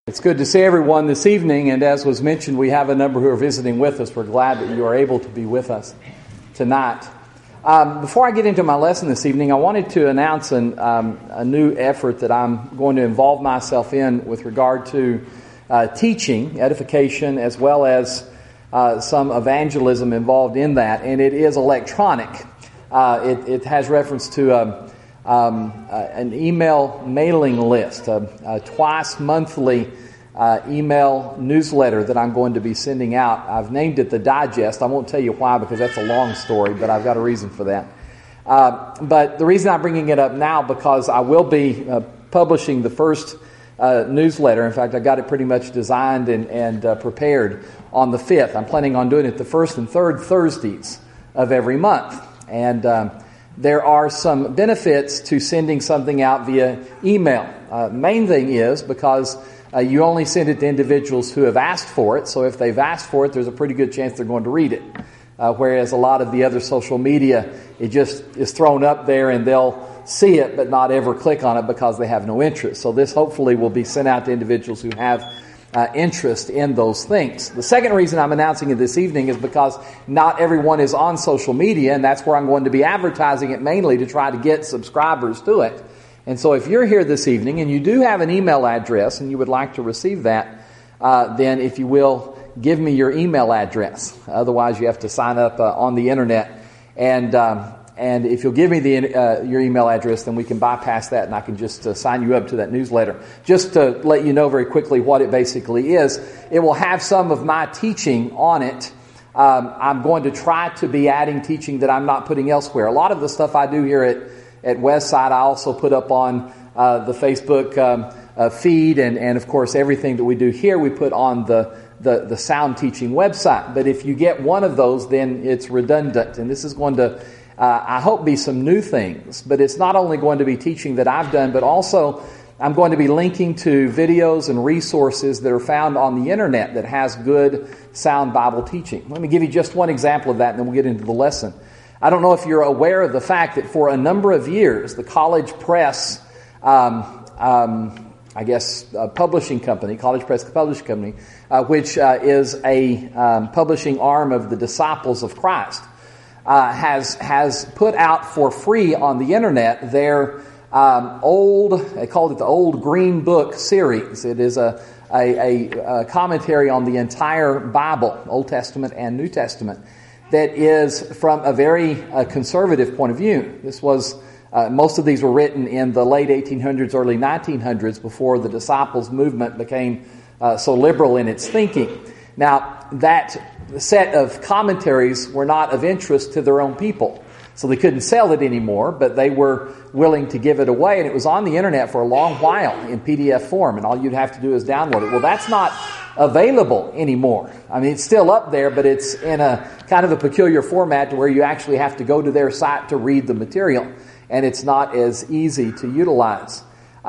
It's good to see everyone this evening, and as was mentioned, we have a number who are visiting with us. We're glad that you are able to be with us tonight. Before I get into my lesson this evening, I wanted to announce a new effort that I'm going to involve myself in with regard to teaching, edification, as well as some evangelism involved in that, and it is electronic. It has reference to an email mailing list, a twice monthly email newsletter that I'm going to be sending out. I've named it the Digest. I won't tell you why because that's a long story, but I've got a reason for that. But the reason I'm bringing it up now because I will be publishing the first newsletter. In fact, I got it pretty much designed and prepared on the 5th. I'm planning on doing it the first and third Thursdays of every month. And there are some benefits to sending something out via email. Main thing is because you only send it to individuals who have asked for it. So if they've asked for it, there's a pretty good chance they're going to read it. Whereas a lot of the other social media, it just is thrown up there and they'll see it but not ever click on it because they have no interest. So this hopefully will be sent out to individuals who have interest in those things. The second reason I'm announcing it this evening is because not everyone is on social media, and that's where I'm going to be advertising it mainly to try to get subscribers to it. And so if you're here this evening and you do have an email address and you would like to receive that, then if you will, give me your email address. Otherwise, you have to sign up on the internet. And if you'll give me your email address, then we can bypass that and I can just sign you up to that newsletter. Just to let you know very quickly what it basically is, it will have some of my teaching on it. I'm going to try to be adding teaching that I'm not putting elsewhere. A lot of the stuff I do here at Westside, I also put up on the Facebook feed, and of course everything that we do here we put on the Sound Teaching website. But if you get one of those, then it's redundant, and this is going to I hope be some new things, but it's not only going to be teaching that I've done, but also I'm going to be linking to videos and resources that are found on the internet that has good sound Bible teaching. Let me give you just one example of that and then we'll get into the lesson. I don't know if you're aware of the fact that for a number of years, the College Press, publishing company, College Press Publishing Company, which is a publishing arm of the Disciples of Christ, has put out for free on the internet their they called it the Old Green Book series. It is a commentary on the entire Bible, Old Testament and New Testament, that is from a very conservative point of view. This was most of these were written in the late 1800s, early 1900s, before the Disciples movement became so liberal in its thinking. Now, that set of commentaries were not of interest to their own people. So they couldn't sell it anymore, but they were willing to give it away. And it was on the internet for a long while in PDF form, and all you'd have to do is download it. Well, that's not available anymore. I mean, it's still up there, but it's in a kind of a peculiar format to where you actually have to go to their site to read the material, and it's not as easy to utilize.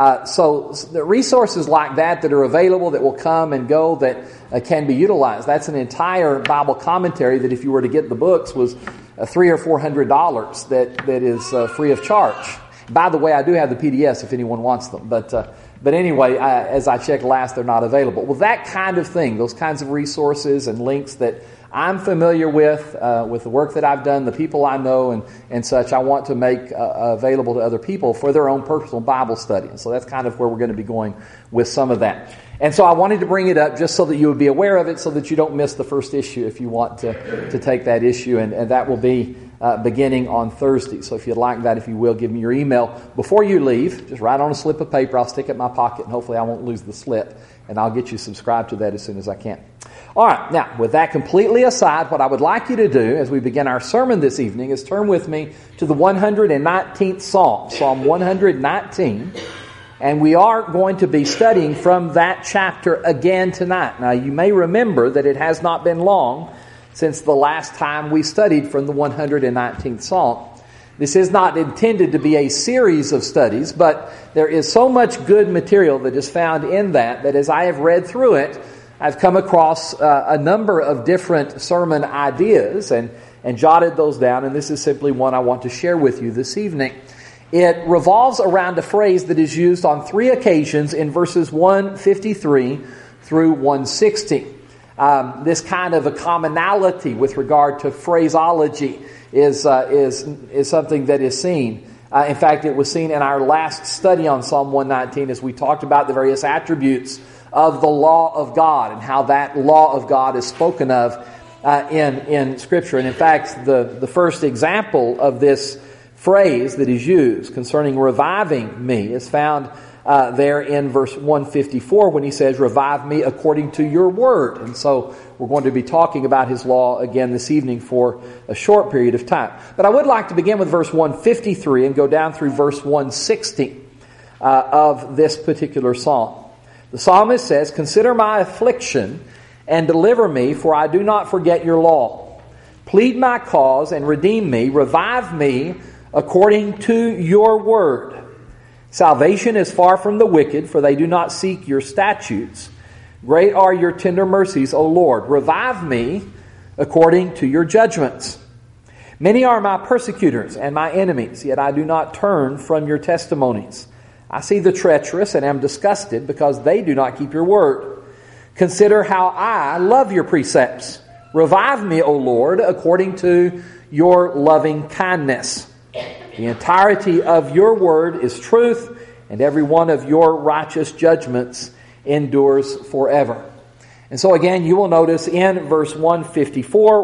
So the resources like that are available that will come and go that can be utilized. That's an entire Bible commentary that if you were to get the books was $300 or $400 that is free of charge. By the way, I do have the PDFs if anyone wants them. But anyway, as I checked last, they're not available. Well, that kind of thing, those kinds of resources and links that I'm familiar with the work that I've done, the people I know and such, I want to make available to other people for their own personal Bible study. And so that's kind of where we're going to be going with some of that. And so I wanted to bring it up just so that you would be aware of it so that you don't miss the first issue if you want to take that issue. And that will be beginning on Thursday. So if you'd like that, if you will, give me your email before you leave. Just write on a slip of paper. I'll stick it in my pocket and hopefully I won't lose the slip. And I'll get you subscribed to that as soon as I can. All right, now, with that completely aside, what I would like you to do as we begin our sermon this evening is turn with me to the 119th Psalm, Psalm 119, and we are going to be studying from that chapter again tonight. Now, you may remember that it has not been long since the last time we studied from the 119th Psalm. This is not intended to be a series of studies, but there is so much good material that is found in that as I have read through it, I've come across a number of different sermon ideas and jotted those down, and this is simply one I want to share with you this evening. It revolves around a phrase that is used on 3 occasions in verses 153 through 160. This kind of a commonality with regard to phraseology is something that is seen. In fact, it was seen in our last study on Psalm 119 as we talked about the various attributes of the law of God and how that law of God is spoken of in Scripture. And in fact, the first example of this phrase that is used concerning reviving me is found there in verse 154 when he says, "Revive me according to your word." And so we're going to be talking about his law again this evening for a short period of time. But I would like to begin with verse 153 and go down through verse 160 of this particular psalm. The psalmist says, "Consider my affliction and deliver me, for I do not forget your law. Plead my cause and redeem me. Revive me according to your word. Salvation is far from the wicked, for they do not seek your statutes. Great are your tender mercies, O Lord. Revive me according to your judgments. Many are my persecutors and my enemies, yet I do not turn from your testimonies. I see the treacherous and am disgusted because they do not keep your word. Consider how I love your precepts. Revive me, O Lord, according to your loving kindness. The entirety of your word is truth, and every one of your righteous judgments endures forever." And so again, you will notice in verse 154,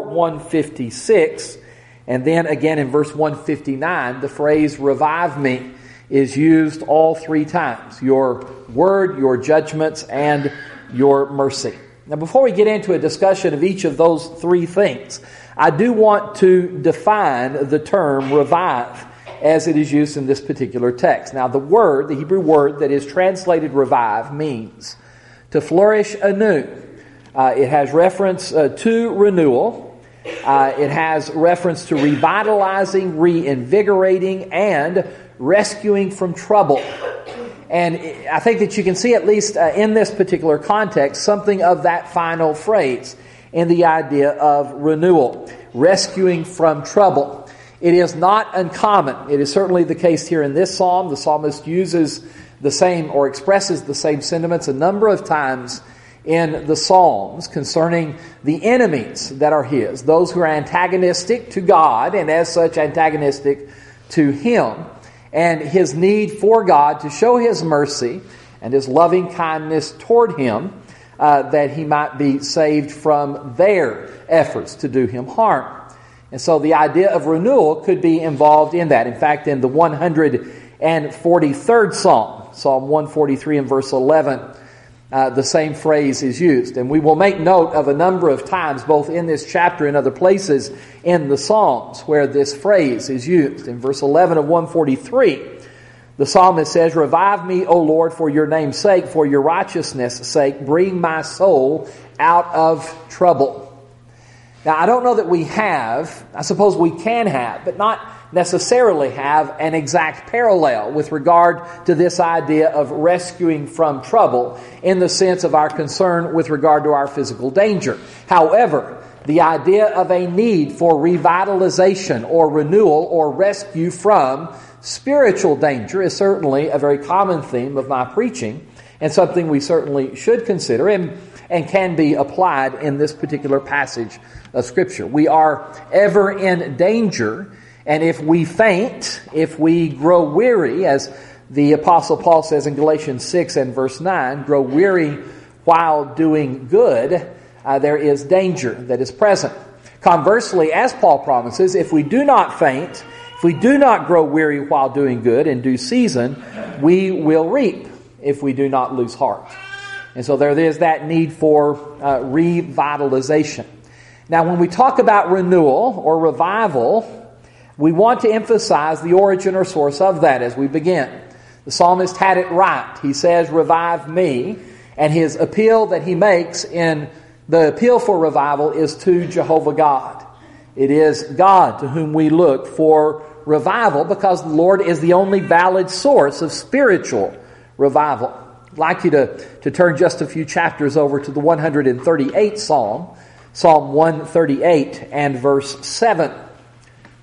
156, and then again in verse 159, the phrase "revive me" is used all 3 times. Your word, your judgments, and your mercy. Now before we get into a discussion of each of those 3 things, I do want to define the term revive as it is used in this particular text. Now the Hebrew word that is translated revive means to flourish anew. It has reference to renewal. It has reference to revitalizing, reinvigorating, and rescuing from trouble. And I think that you can see, at least in this particular context, something of that final phrase in the idea of renewal, rescuing from trouble. It is not uncommon. It is certainly the case here in this psalm. The psalmist uses the same or expresses the same sentiments a number of times in the Psalms concerning the enemies that are his, those who are antagonistic to God and as such antagonistic to him, and his need for God to show his mercy and his loving kindness toward him that he might be saved from their efforts to do him harm. And so the idea of renewal could be involved in that. In fact, in the 143rd Psalm, Psalm 143 and verse 11, the same phrase is used. And we will make note of a number of times, both in this chapter and other places in the Psalms, where this phrase is used. In verse 11 of 143, the psalmist says, "Revive me, O Lord, for your name's sake, for your righteousness' sake, bring my soul out of trouble." Now, I don't know that we have, I suppose we can have, but not necessarily have an exact parallel with regard to this idea of rescuing from trouble in the sense of our concern with regard to our physical danger. However, the idea of a need for revitalization or renewal or rescue from spiritual danger is certainly a very common theme of my preaching and something we certainly should consider and can be applied in this particular passage of Scripture. We are ever in danger, and if we faint, if we grow weary, as the Apostle Paul says in Galatians 6 and verse 9, grow weary while doing good, there is danger that is present. Conversely, as Paul promises, if we do not faint, if we do not grow weary while doing good in due season, we will reap if we do not lose heart. And so there is that need for revitalization. Now, when we talk about renewal or revival, we want to emphasize the origin or source of that as we begin. The psalmist had it right. He says, "Revive me," and his appeal that he makes in the appeal for revival is to Jehovah God. It is God to whom we look for revival because the Lord is the only valid source of spiritual revival. I'd like you to turn just a few chapters over to the 138th Psalm, Psalm 138 and verse 7.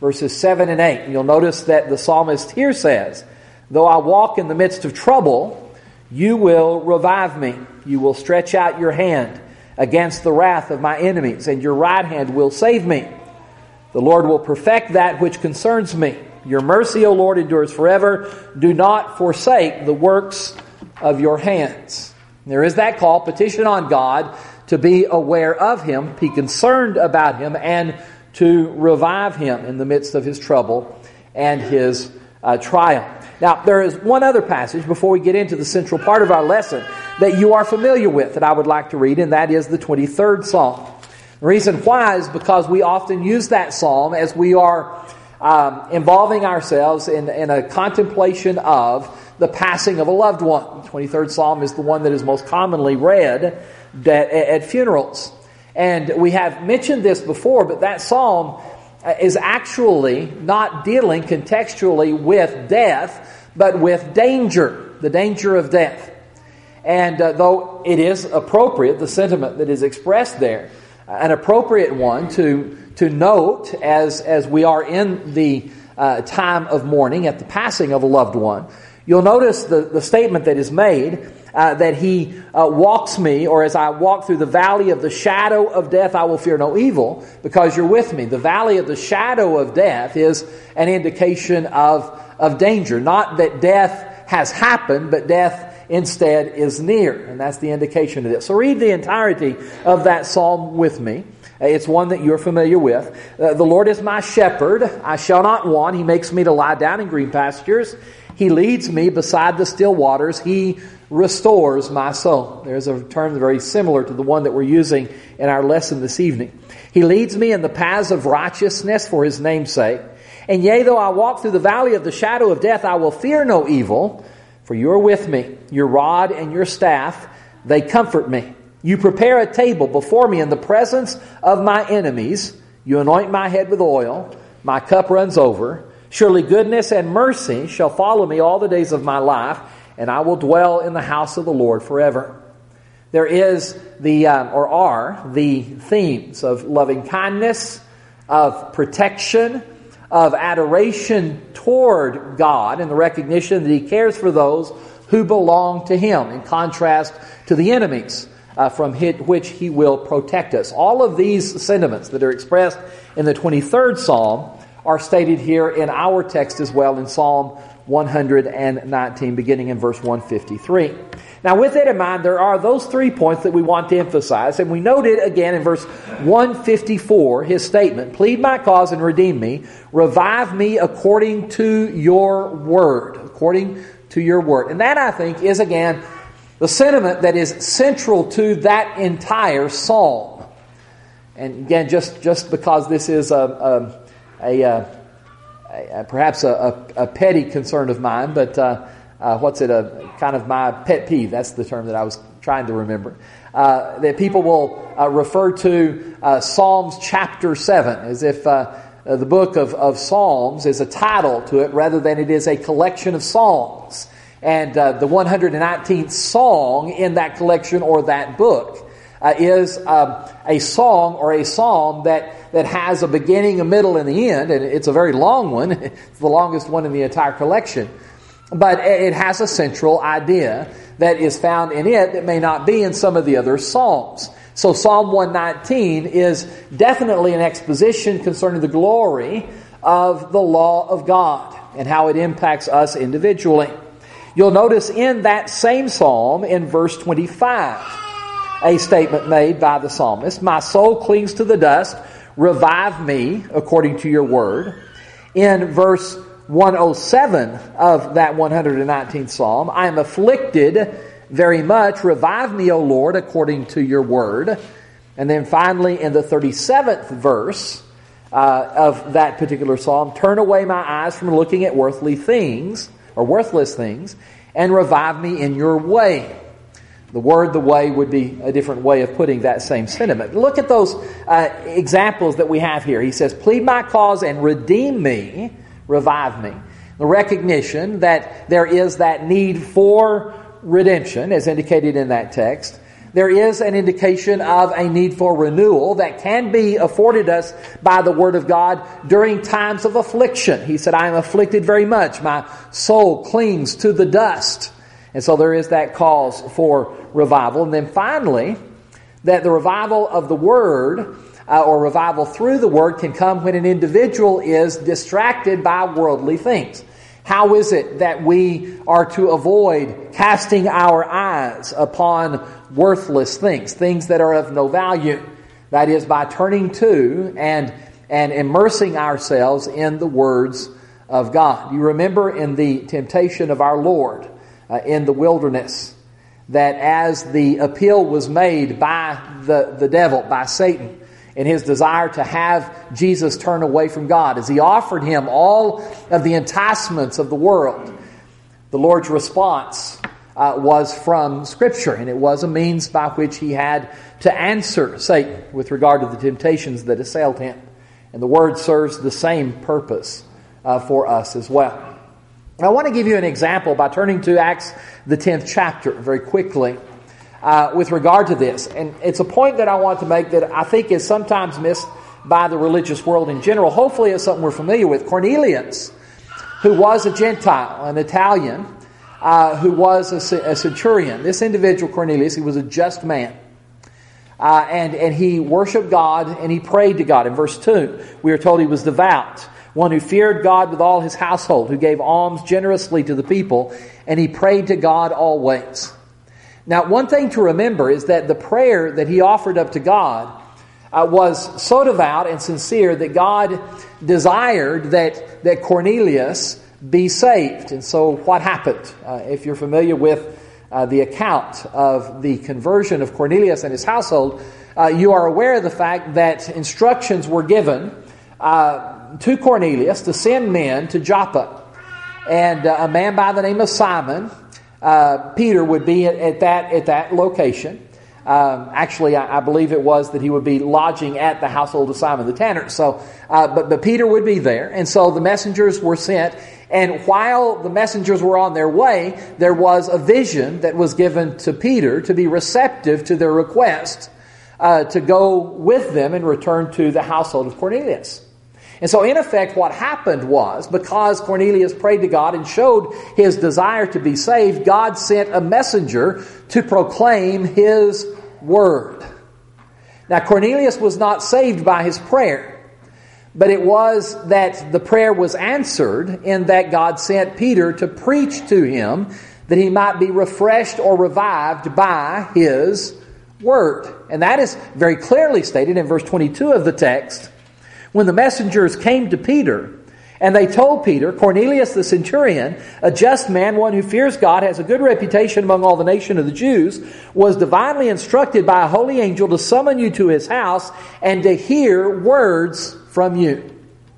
verses 7 and 8. And you'll notice that the psalmist here says, though I walk in the midst of trouble, you will revive me. You will stretch out your hand against the wrath of my enemies, and your right hand will save me. The Lord will perfect that which concerns me. Your mercy, O Lord, endures forever. Do not forsake the works of your hands. There is that call, petition on God to be aware of Him, be concerned about Him, and to revive Him in the midst of His trouble and His trial. Now, there is one other passage before we get into the central part of our lesson that you are familiar with that I would like to read, and that is the 23rd Psalm. The reason why is because we often use that psalm as we are involving ourselves in a contemplation of the passing of a loved one. The 23rd Psalm is the one that is most commonly read at funerals. And we have mentioned this before, but that psalm is actually not dealing contextually with death, but with danger, the danger of death. And though it is appropriate, the sentiment that is expressed there, an appropriate one to note as we are in the time of mourning at the passing of a loved one, you'll notice the statement that is made that He walks me, or as I walk through the valley of the shadow of death, I will fear no evil, because you're with me. The valley of the shadow of death is an indication of danger. Not that death has happened, but death instead is near. And that's the indication of this. So read the entirety of that psalm with me. It's one that you're familiar with. The Lord is my shepherd, I shall not want. He makes me to lie down in green pastures. He leads me beside the still waters. He restores my soul. There's a term very similar to the one that we're using in our lesson this evening. He leads me in the paths of righteousness for His name's sake. And yea, though I walk through the valley of the shadow of death, I will fear no evil, for you are with me. Your rod and your staff, they comfort me. You prepare a table before me in the presence of my enemies. You anoint my head with oil. My cup runs over. Surely goodness and mercy shall follow me all the days of my life, and I will dwell in the house of the Lord forever. There is are the themes of loving kindness, of protection, of adoration toward God, and the recognition that He cares for those who belong to Him, in contrast to the enemies from which He will protect us. All of these sentiments that are expressed in the 23rd Psalm are stated here in our text as well in Psalm 119, beginning in verse 153. Now, with that in mind, there are those 3 points that we want to emphasize, and we noted again in verse 154 His statement, plead my cause and redeem me, revive me according to your word, according to your word. And that, I think, is again the sentiment that is central to that entire psalm. And again, just because this is perhaps a petty concern of mine, but kind of my pet peeve. That's the term that I was trying to remember. That people will refer to Psalms chapter 7 as if the book of Psalms is a title to it rather than it is a collection of songs. And the 119th song in that collection or that book is a song or a psalm that has a beginning, a middle, and the end. And it's a very long one. It's the longest one in the entire collection. But it has a central idea that is found in it that may not be in some of the other psalms. So Psalm 119 is definitely an exposition concerning the glory of the law of God and how it impacts us individually. You'll notice in that same psalm in verse 25, a statement made by the psalmist, my soul clings to the dust, revive me according to your word. In verse 107 of that 119th psalm, I am afflicted very much, revive me, O Lord, according to your word. And then finally in the 37th verse of that particular psalm, turn away my eyes from looking at worthless things, and revive me in your way. The word, the way, would be a different way of putting that same sentiment. Look at those examples that we have here. He says, plead my cause and redeem me, revive me. The recognition that there is that need for redemption, as indicated in that text. there is an indication of a need for renewal that can be afforded us by the Word of God during times of affliction. He said, I am afflicted very much. My soul clings to the dust. And so there is that cause for revival. And then finally, that the revival of the Word, or revival through the Word, can come when an individual is distracted by worldly things. How is it that we are to avoid casting our eyes upon worthless things, things that are of no value? That is by turning to and immersing ourselves in the words of God. You remember in the temptation of our Lord in the wilderness, that as the appeal was made by the devil, by Satan, in his desire to have Jesus turn away from God, as he offered him all of the enticements of the world, the Lord's response was from Scripture, and it was a means by which he had to answer Satan with regard to the temptations that assailed him. And the Word serves the same purpose for us as well. I want to give you an example by turning to Acts, the 10th chapter, very quickly. With regard to this. And it's a point that I want to make that I think is sometimes missed by the religious world in general. Hopefully it's something we're familiar with. Cornelius, who was a Gentile, an Italian, who was a centurion. This individual, Cornelius, he was a just man. And he worshiped God and he prayed to God. In verse 2, we are told he was devout, one who feared God with all his household, who gave alms generously to the people, and he prayed to God always. Now, one thing to remember is that the prayer that he offered up to God was so devout and sincere that God desired that Cornelius be saved. And so what happened? If you're familiar with the account of the conversion of Cornelius and his household, you are aware of the fact that instructions were given to Cornelius to send men to Joppa. And a man by the name of Simon, Peter, would be at that location. Actually, I believe it was that he would be lodging at the household of Simon the tanner. So, but Peter would be there, and so the messengers were sent. And while the messengers were on their way, there was a vision that was given to Peter to be receptive to their request to go with them and return to the household of Cornelius. And so in effect what happened was, because Cornelius prayed to God and showed his desire to be saved, God sent a messenger to proclaim His word. Now Cornelius was not saved by his prayer, but it was that the prayer was answered in that God sent Peter to preach to him that he might be refreshed or revived by His word. And that is very clearly stated in verse 22 of the text. When the messengers came to Peter, and they told Peter, Cornelius the centurion, a just man, one who fears God, has a good reputation among all the nation of the Jews, was divinely instructed by a holy angel to summon you to his house and to hear words from you.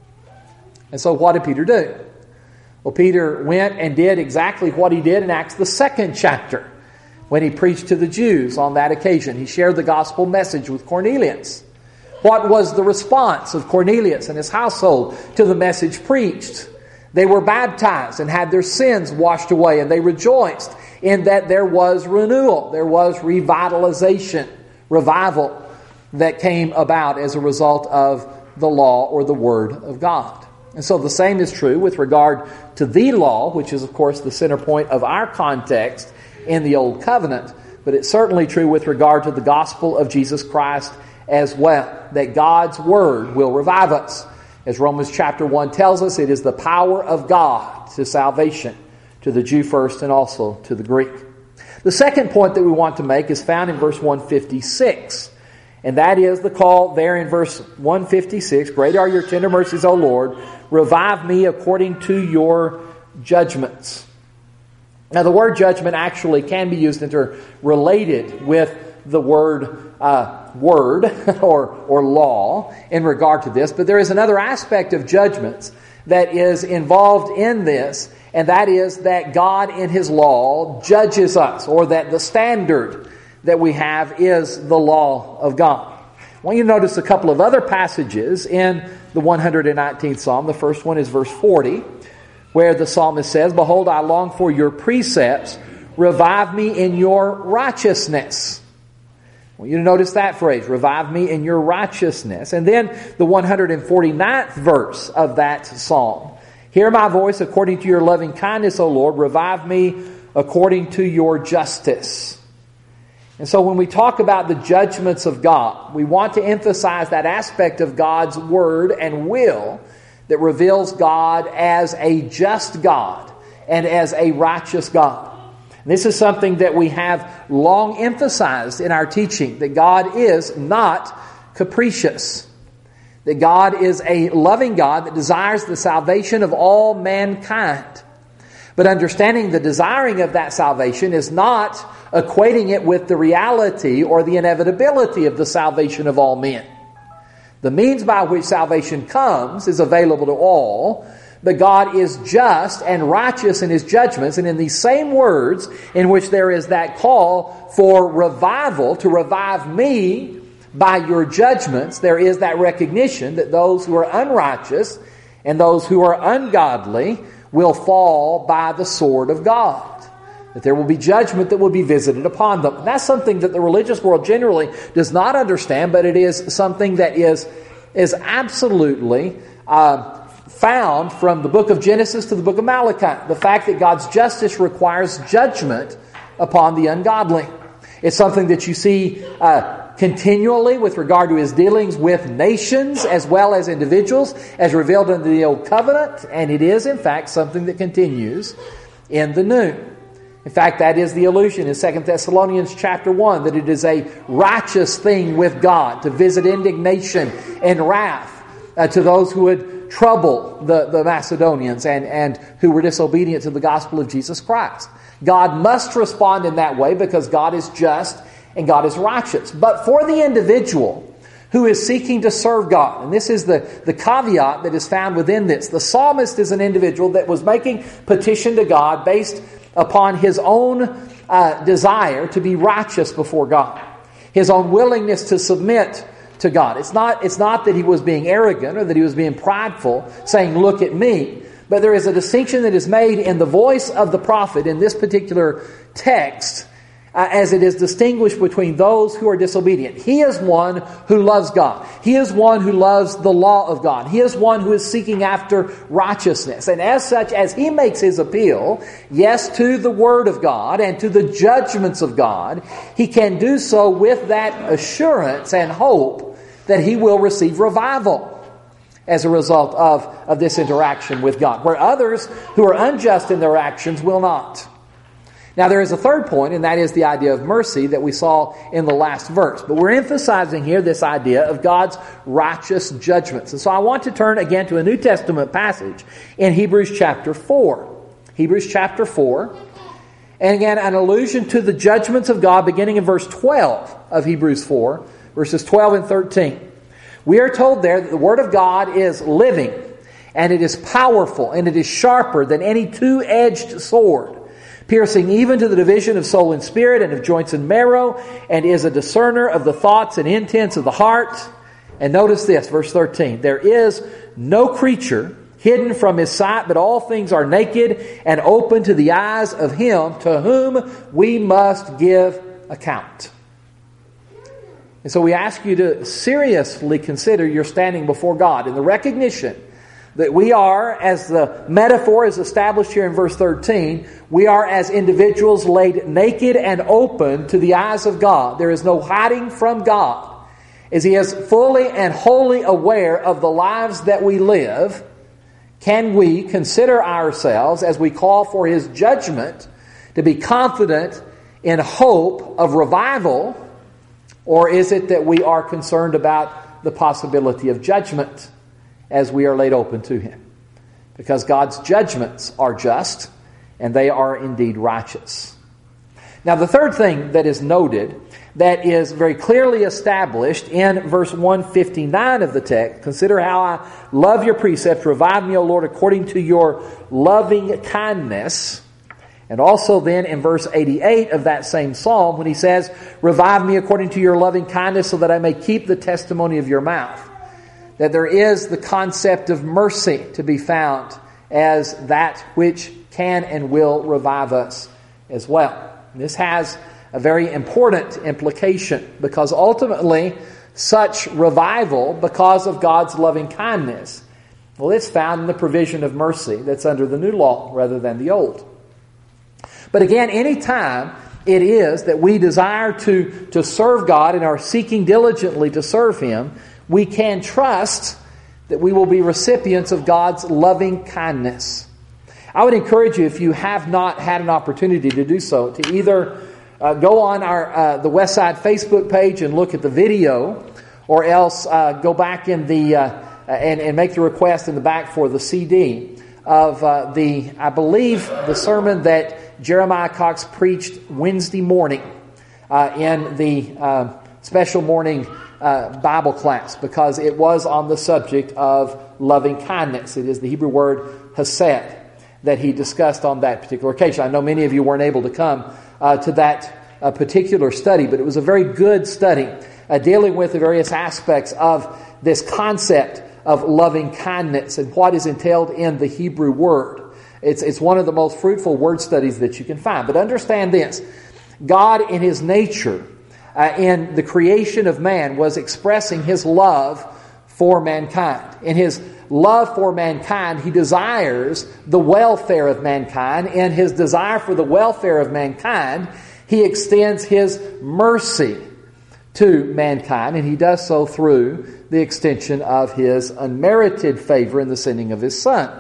And so what did Peter do? Well, Peter went and did exactly what he did in Acts the 2nd chapter, when he preached to the Jews on that occasion. He shared the gospel message with Cornelius. What was the response of Cornelius and his household to the message preached? They were baptized and had their sins washed away, and they rejoiced in that there was renewal, there was revitalization, revival that came about as a result of the law or the Word of God. And so the same is true with regard to the law, which is of course the center point of our context in the Old Covenant, but it's certainly true with regard to the gospel of Jesus Christ as well, that God's Word will revive us. As Romans chapter 1 tells us, it is the power of God to salvation, to the Jew first and also to the Greek. The second point that we want to make is found in verse 156, and that is the call there in verse 156, Great are your tender mercies, O Lord, revive me according to your judgments. Now the word judgment actually can be used interrelated with the word or law in regard to this, but there is another aspect of judgments that is involved in this, and that is that God in His law judges us, or that the standard that we have is the law of God. I want you to notice a couple of other passages in the 119th Psalm. The first one is verse 40, where the psalmist says, Behold, I long for your precepts, revive me in your righteousness. want you to notice that phrase, revive me in your righteousness. And then the 149th verse of that psalm. Hear my voice according to your loving kindness, O Lord. Revive me according to your justice. And so when we talk about the judgments of God, we want to emphasize that aspect of God's word and will that reveals God as a just God and as a righteous God. And this is something that we have long emphasized in our teaching, that God is not capricious. That God is a loving God that desires the salvation of all mankind. But understanding the desiring of that salvation is not equating it with the reality or the inevitability of the salvation of all men. The means by which salvation comes is available to all, but God is just and righteous in His judgments, and in these same words in which there is that call for revival, to revive me by your judgments, there is that recognition that those who are unrighteous and those who are ungodly will fall by the sword of God. That there will be judgment that will be visited upon them. And that's something that the religious world generally does not understand, but it is something that is absolutely found from the book of Genesis to the book of Malachi. The fact that God's justice requires judgment upon the ungodly. It's something that you see continually with regard to His dealings with nations as well as individuals as revealed in the Old Covenant, and it is in fact something that continues in the New. In fact, that is the allusion in 2 Thessalonians chapter 1, that it is a righteous thing with God to visit indignation and wrath to those who would trouble the Macedonians and who were disobedient to the gospel of Jesus Christ. God must respond in that way because God is just and God is righteous. But for the individual who is seeking to serve God, and this is the caveat that is found within this, the psalmist is an individual that was making petition to God based upon his own desire to be righteous before God, his own willingness to submit to God. It's not that he was being arrogant or that he was being prideful, saying, "Look at me." But there is a distinction that is made in the voice of the prophet in this particular text as it is distinguished between those who are disobedient. He is one who loves God. He is one who loves the law of God. He is one who is seeking after righteousness. And as such, as he makes his appeal, yes, to the Word of God and to the judgments of God, he can do so with that assurance and hope that he will receive revival as a result of this interaction with God, where others who are unjust in their actions will not. Now there is a third point, and that is the idea of mercy that we saw in the last verse. But we're emphasizing here this idea of God's righteous judgments. And so I want to turn again to a New Testament passage in Hebrews chapter 4. Hebrews chapter 4. And again, an allusion to the judgments of God beginning in verse 12 of Hebrews 4, verses 12 and 13. We are told there that the Word of God is living, and it is powerful, and it is sharper than any two-edged sword, piercing even to the division of soul and spirit and of joints and marrow, and is a discerner of the thoughts and intents of the heart. And notice this, verse 13. There is no creature hidden from His sight, but all things are naked and open to the eyes of Him to whom we must give account. And so we ask you to seriously consider your standing before God in the recognition that we are, as the metaphor is established here in verse 13, we are as individuals laid naked and open to the eyes of God. There is no hiding from God. As He is fully and wholly aware of the lives that we live, can we consider ourselves, as we call for His judgment, to be confident in hope of revival? Or is it that we are concerned about the possibility of judgment as we are laid open to Him? Because God's judgments are just and they are indeed righteous. Now the third thing that is noted, that is very clearly established in verse 159 of the text, consider how I love your precepts, revive me, O Lord, according to your loving kindness. And also then in verse 88 of that same psalm when he says, revive me according to your loving kindness so that I may keep the testimony of your mouth. That there is the concept of mercy to be found as that which can and will revive us as well. And this has a very important implication, because ultimately such revival, because of God's loving kindness, well, it's found in the provision of mercy that's under the new law rather than the old. But again, any time it is that we desire to serve God and are seeking diligently to serve Him, we can trust that we will be recipients of God's loving kindness. I would encourage you, if you have not had an opportunity to do so, to either go on the Westside Facebook page and look at the video, or else go back in the and make the request in the back for the CD of I believe the sermon that Jeremiah Cox preached Wednesday morning in the special morning Bible class, because it was on the subject of loving kindness. It is the Hebrew word hesed that he discussed on that particular occasion. I know many of you weren't able to come to that particular study, but it was a very good study dealing with the various aspects of this concept of loving kindness and what is entailed in the Hebrew word. It's one of the most fruitful word studies that you can find. But understand this: God in His nature, in the creation of man, was expressing His love for mankind. In His love for mankind, He desires the welfare of mankind. In His desire for the welfare of mankind, He extends His mercy to mankind, and He does so through the extension of His unmerited favor in the sending of His Son.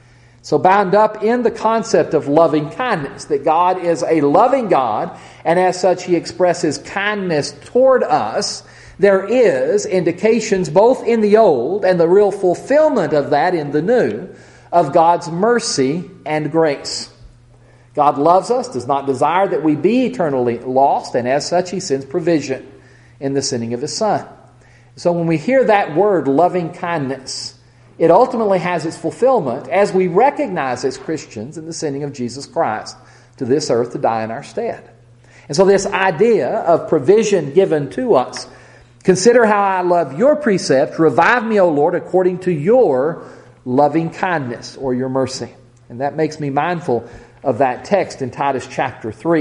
So bound up in the concept of loving kindness, that God is a loving God, and as such He expresses kindness toward us, there is indications both in the Old and the real fulfillment of that in the New, of God's mercy and grace. God loves us, does not desire that we be eternally lost, and as such He sends provision in the sending of His Son. So when we hear that word, loving kindness, it ultimately has its fulfillment as we recognize as Christians in the sending of Jesus Christ to this earth to die in our stead. And so this idea of provision given to us: consider how I love your precepts, revive me, O Lord, according to your loving kindness, or your mercy. And that makes me mindful of that text in Titus chapter 3.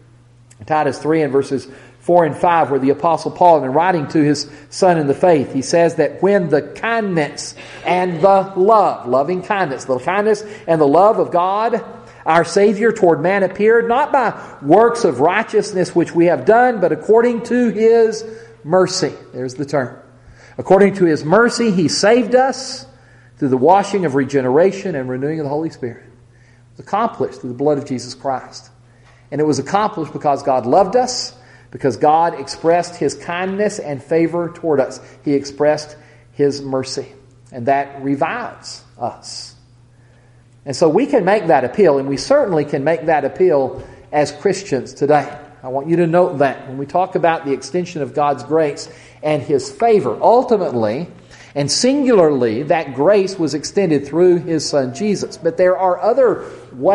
In Titus 3 and verses 4 and 5, where the Apostle Paul, in writing to his son in the faith, he says that when the kindness and the love, loving kindness, the kindness and the love of God, our Savior, toward man appeared, not by works of righteousness which we have done, but according to His mercy. There's the term. According to His mercy, He saved us through the washing of regeneration and renewing of the Holy Spirit. It was accomplished through the blood of Jesus Christ. And it was accomplished because God loved us, because God expressed His kindness and favor toward us. He expressed His mercy. And that revives us. And so we can make that appeal, and we certainly can make that appeal as Christians today. I want you to note that when we talk about the extension of God's grace and His favor, ultimately and singularly, that grace was extended through His Son Jesus. But there are other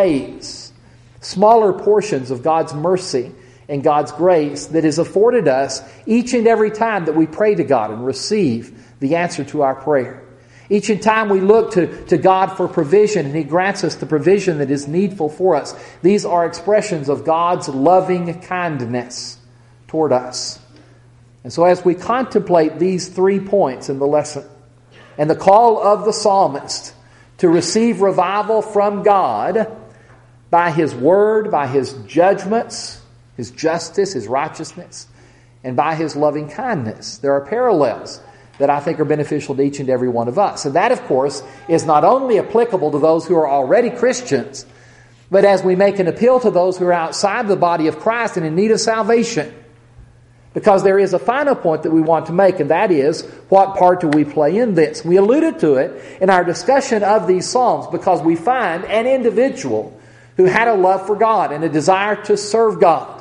ways, smaller portions of God's mercy and God's grace that is afforded us each and every time that we pray to God and receive the answer to our prayer. Each and time we look to God for provision, and He grants us the provision that is needful for us. These are expressions of God's loving kindness toward us. And so as we contemplate these 3 points in the lesson, and the call of the psalmist to receive revival from God by His Word, by His judgments, His justice, His righteousness, and by His loving kindness, there are parallels that I think are beneficial to each and every one of us. And that, of course, is not only applicable to those who are already Christians, but as we make an appeal to those who are outside the body of Christ and in need of salvation. Because there is a final point that we want to make, and that is, what part do we play in this? We alluded to it in our discussion of these Psalms, because we find an individual who had a love for God and a desire to serve God.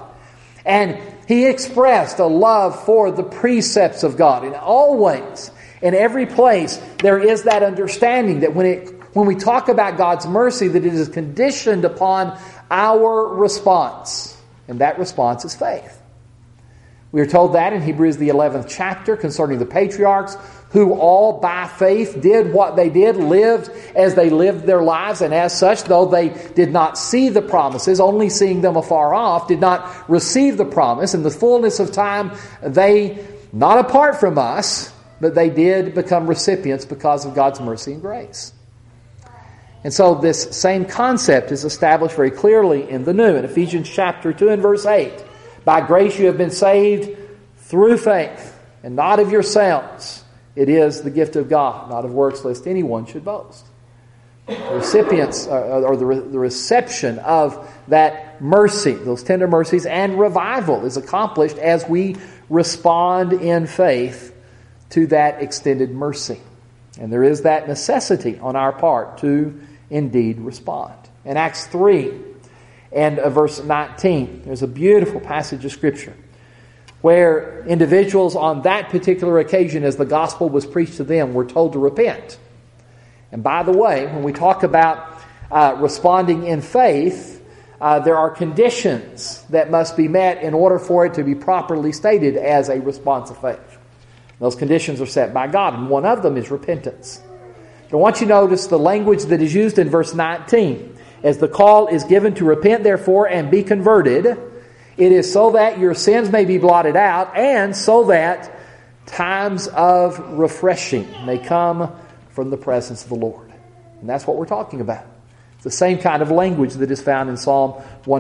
And he expressed a love for the precepts of God. And always, in every place, there is that understanding that when we talk about God's mercy, that it is conditioned upon our response. And that response is faith. We are told that in Hebrews the 11th chapter concerning the patriarchs, who all by faith did what they did, lived as they lived their lives, and as such, though they did not see the promises, only seeing them afar off, did not receive the promise. In the fullness of time, they, not apart from us, but they did become recipients because of God's mercy and grace. And so this same concept is established very clearly in the New. In Ephesians chapter 2 and verse 8, by grace you have been saved through faith, and not of yourselves. It is the gift of God, not of works, lest anyone should boast. The recipients, or the reception of that mercy, those tender mercies, and revival is accomplished as we respond in faith to that extended mercy. And there is that necessity on our part to indeed respond. In Acts 3 and verse 19, there's a beautiful passage of Scripture where individuals on that particular occasion, as the gospel was preached to them, were told to repent. And by the way, when we talk about responding in faith, there are conditions that must be met in order for it to be properly stated as a response of faith. Those conditions are set by God, and one of them is repentance. But I want you to notice the language that is used in verse 19. As the call is given to repent, therefore, and be converted, it is so that your sins may be blotted out, and so that times of refreshing may come from the presence of the Lord. And that's what we're talking about. It's the same kind of language that is found in Psalm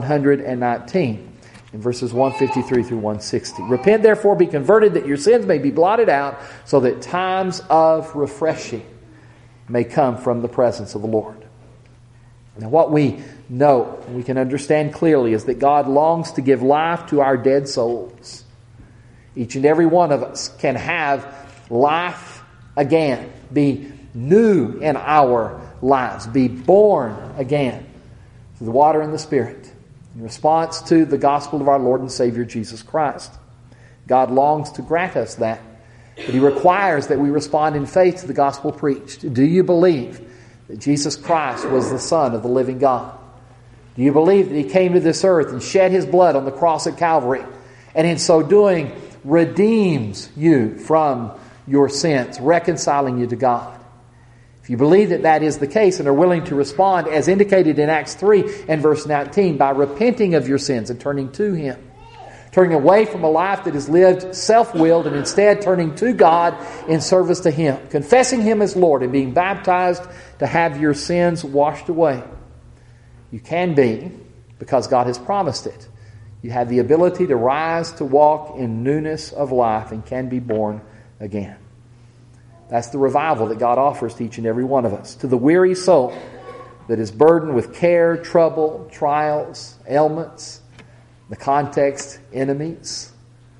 119, in verses 153 through 160. Repent, therefore, be converted, that your sins may be blotted out, so that times of refreshing may come from the presence of the Lord. Now, what we know, and we can understand clearly, is that God longs to give life to our dead souls. Each and every one of us can have life again, be new in our lives, be born again through the water and the Spirit, in response to the gospel of our Lord and Savior Jesus Christ. God longs to grant us that, but He requires that we respond in faith to the gospel preached. Do you believe that Jesus Christ was the Son of the living God? Do you believe that He came to this earth and shed His blood on the cross at Calvary, and in so doing redeems you from your sins, reconciling you to God? If you believe that that is the case and are willing to respond as indicated in Acts 3 and verse 19 by repenting of your sins and turning to Him, turning away from a life that is lived self-willed and instead turning to God in service to Him, confessing Him as Lord and being baptized to have your sins washed away, you can be, because God has promised it, you have the ability to rise to walk in newness of life and can be born again. That's the revival that God offers to each and every one of us. To the weary soul that is burdened with care, trouble, trials, ailments, the context, enemies,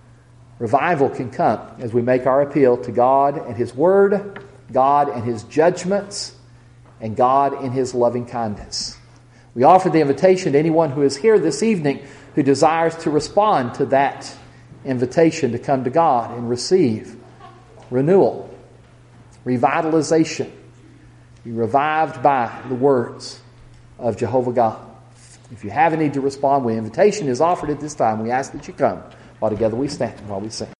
revival can come as we make our appeal to God and His Word, God and His judgments, and God in His loving kindness. We offer the invitation to anyone who is here this evening who desires to respond to that invitation to come to God and receive renewal, revitalization, be revived by the words of Jehovah God. If you have a need to respond, the invitation is offered at this time. We ask that you come while together we stand and while we sing.